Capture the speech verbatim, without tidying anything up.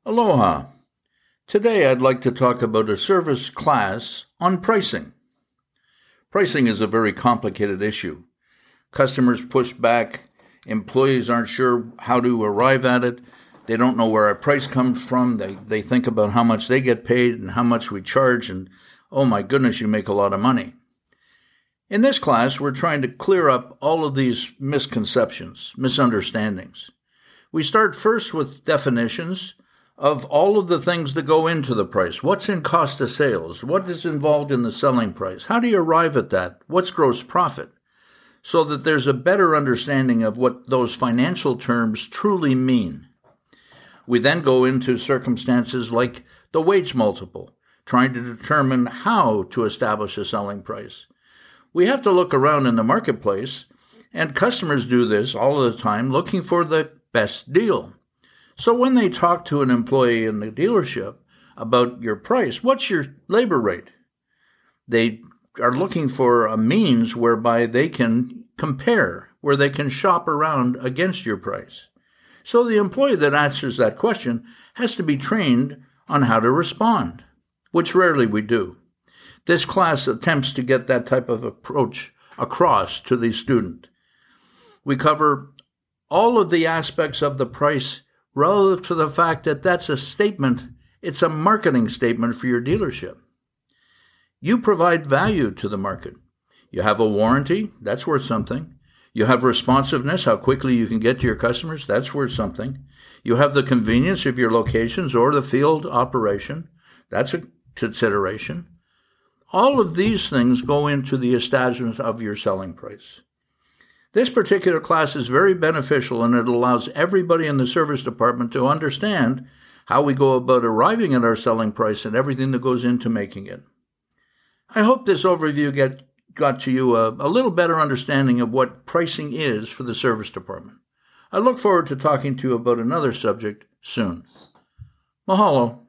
Aloha. Today I'd like to talk about a service class on pricing. Pricing is a very complicated issue. Customers push back, employees aren't sure how to arrive at it, they don't know where our price comes from, they, they think about how much they get paid and how much we charge, and oh my goodness, you make a lot of money. In this class, we're trying to clear up all of these misconceptions, misunderstandings. We start first with definitions of all of the things that go into the price. What's in cost of sales? What is involved in the selling price? How do you arrive at that? What's gross profit? So that there's a better understanding of what those financial terms truly mean. We then go into circumstances like the wage multiple, trying to determine how to establish a selling price. We have to look around in the marketplace, and customers do this all the time, looking for the best deal. So when they talk to an employee in the dealership about your price, what's your labor rate? They are looking for a means whereby they can compare, where they can shop around against your price. So the employee that answers that question has to be trained on how to respond, which rarely we do. This class attempts to get that type of approach across to the student. We cover all of the aspects of the price relative to the fact that that's a statement, it's a marketing statement for your dealership. You provide value to the market. You have a warranty, that's worth something. You have responsiveness, how quickly you can get to your customers, that's worth something. You have the convenience of your locations or the field operation, that's a consideration. All of these things go into the establishment of your selling price. This particular class is very beneficial, and it allows everybody in the service department to understand how we go about arriving at our selling price and everything that goes into making it. I hope this overview get, got to you a, a little better understanding of what pricing is for the service department. I look forward to talking to you about another subject soon. Mahalo.